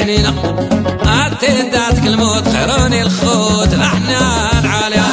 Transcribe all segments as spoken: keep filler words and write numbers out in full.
الحنينة عدين داتك الموت خيروني الخوت الأحنان عالية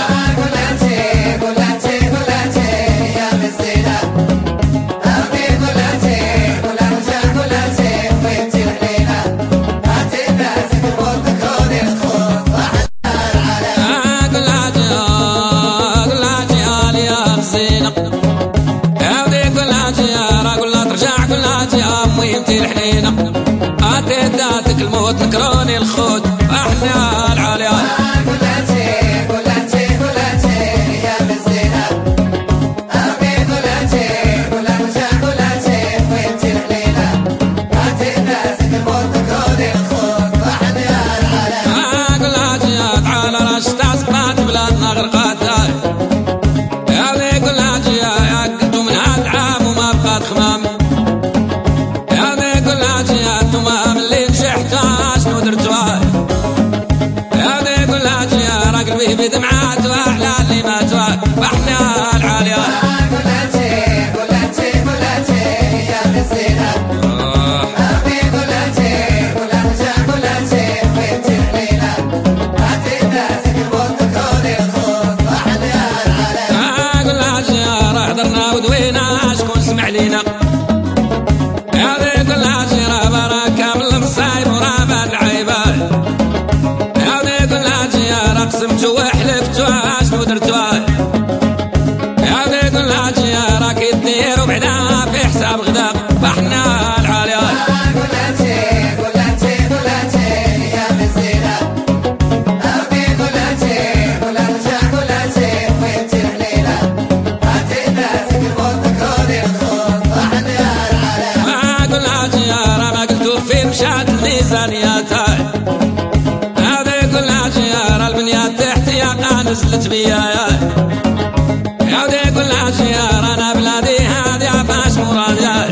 ذاتك الموت نكروني الخوت احنا العاليات قولاتي قولاتي قولاتي يا بالزينة ابي قولاتي قولاتي قولاتي وانتي الحليلة هاتي ذاتك الموت نكروني الخوت احنا العاليات قولاتي تعال رشت بلاد بلادنا غرقات يا ذي قولاتي يا قلتوا من هاد عام وما بقات خمام يا ذي قولاتي انتم شنو درتوها يا ذي قولاتي يا قلبي بدمعات واحلى اللي ماتوا واحنا العاليات قولاتي قولاتي قولاتي يا بالزينة ابي قولاتي قولاتي قولاتي وانتي الحليلة هاتي ذاتك الموت نكروني الخوت واحنا العاليات قولاتي يا راه حضرنا ودوينا شكون سمع لينا يا ذي قولاتي راه بركة من المصايب وراه العيبات يا ذي قولاتي يا راه قسمتو وحلفتو شنو درتوها يا ذي قولاتي يا راه كي ديرو بعدا في حساب غدا فاحنا العاليات قولاتي قولاتي قولاتي يا بالزينة ابي قولاتي قولاتي قولاتي وانتي الحليلة هاتي ذاتك الموت نكروني الخوت واحنا العاليات قولاتي يا راه ما قلتو في مشات الميزانيات هذه قولاتي يا راه البنيات تحتي يا نزلت بيا يا ذي قولاتي يا راه انا بلادي هذه عفاش مراديا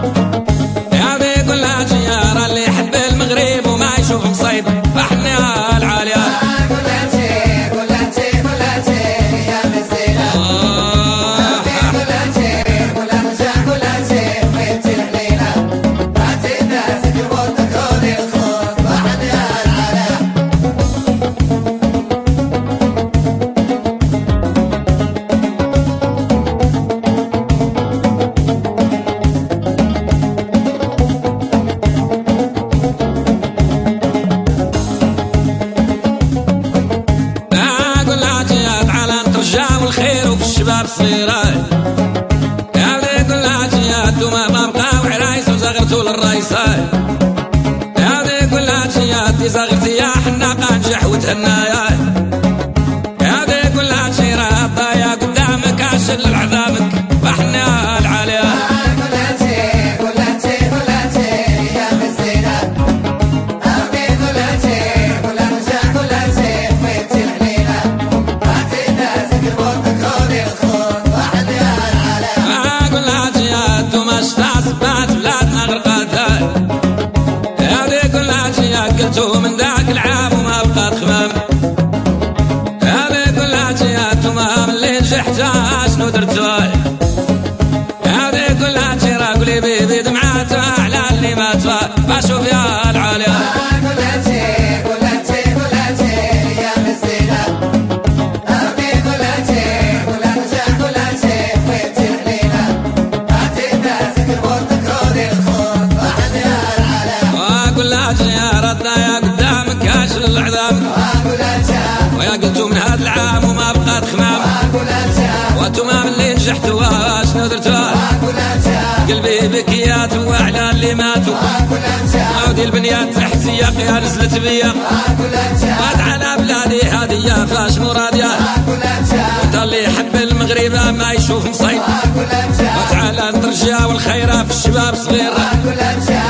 يا ذي قولاتي يا راه اللي يحب المغرب وما يشوف مصيب فاحنا العاليات قولاتي قولاتي قولاتي يا بالزينة ابي قولاتي قولاتي قولاتي وانتي الحليلة هاتي ذاتك الموت نكروني الخوت واحنا العاليات والخير وفي الشباب صغيرات يا ذي قولاتي يا انتوما ما بقاو عرايس وزغرتوا للرايسات يا ذي قولاتي يا انتي زغرتي يا حناقة نجح وتهنايات يا ذي قولاتي راه الضايا قدامك عشر لعذابك فاحنا العاليات قولاتي قولاتي قولاتي يا بالزينة ابي قولاتي قولاتي قولاتي وانتي الحليلة هاتي ذاتك الموت نكروني الخوت واحنا العاليات قولاتي يا انتوما شتا صبات بلادنا غرقات يا ذي قولاتي يا قلتو من ذاك العام وما بقات خمام يا ذي قولاتي يا انتوما من اللي نجحتوا شنو درتوا يا ذي قولاتي راه قولي بي بدمعات على اللي ماتوا بشوف يا العاليات قولاتي قولاتي قولاتي يا بالزينة ابي قولاتي قولاتي قولاتي وانتي الحليلة هاتي ذاتك الموت نكروني الخوت واحنا العاليات قولاتي يا ردنا يا قدامك عاشر العذاب قولاتي ويا قلتو من هذا العام وما بقات خمام قولاتي وانتوما من اللي نجحتوا شنو درتوا قولاتي قلبي بكيات وعلى اللي ماتوا قولاتي عودي البنيات تحتي يا نزلت بيا قولاتي واد على بلادي هذه يا فاش مراديا قولاتي وانت اللي يحب المغرب ما يشوف مصيب قولاتي وتعالى نرجع والخيرة في الشباب صغير قولاتي